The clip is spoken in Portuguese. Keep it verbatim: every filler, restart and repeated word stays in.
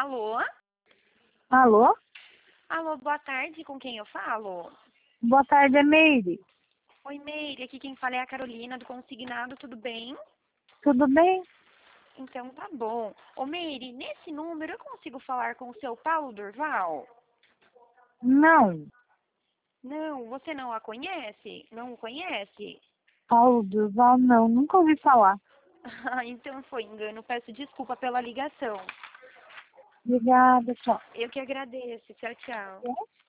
Alô? Alô? Alô, boa tarde, com quem eu falo? Boa tarde, é Meire. Oi, Meire, aqui quem fala é a Carolina do Consignado, tudo bem? Tudo bem? Então tá bom. Ô, Meire, nesse número eu consigo falar com o seu Paulo Durval? Não. Não, você não a conhece? Não o conhece? Paulo Durval, não. Nunca ouvi falar. Ah, então foi engano, peço desculpa pela ligação. Obrigada, tchau. Eu que agradeço, tchau, tchau. É?